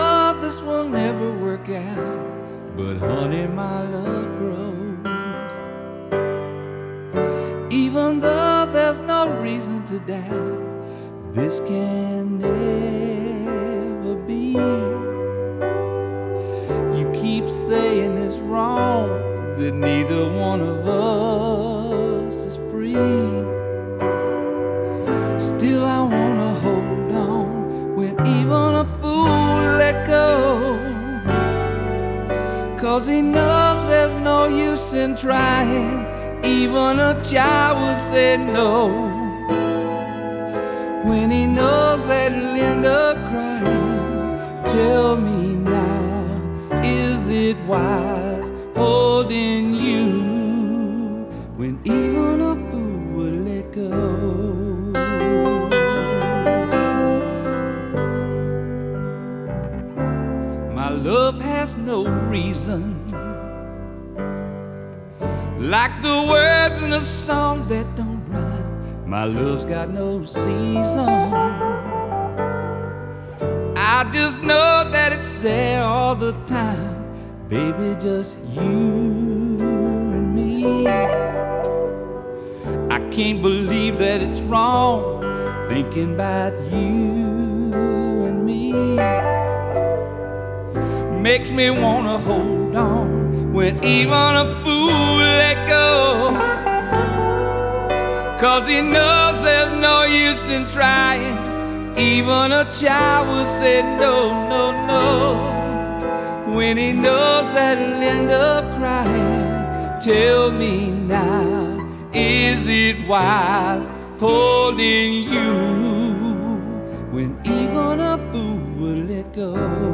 know this will never work out, but honey, my love grows. Even though there's no reason to doubt, this can never be. You keep saying it's wrong, that neither one of us is free. Still I wanna hold on when even a fool let go, 'cause he knows there's no use in trying. Even a child will say no when he knows that he'll end up crying. Tell me now, is it wise holding you when even a fool would let go? My love has no reason, like the words in a song that don't rhyme. My love's got no season. I just know that it's there all the time, baby, just you and me. I can't believe that it's wrong thinking about you and me. Makes me wanna hold on when even a fool let go, 'cause he knows there's no use in trying. Even a child will say no, no, no when he knows that he'll end up crying. Tell me now, is it wise holding you when even a fool will let go?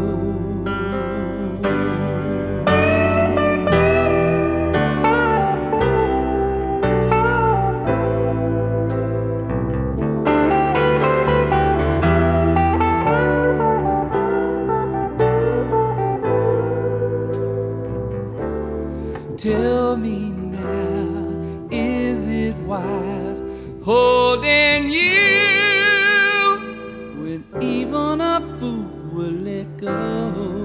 Tell me now, is it wise holding you when even a fool will let go?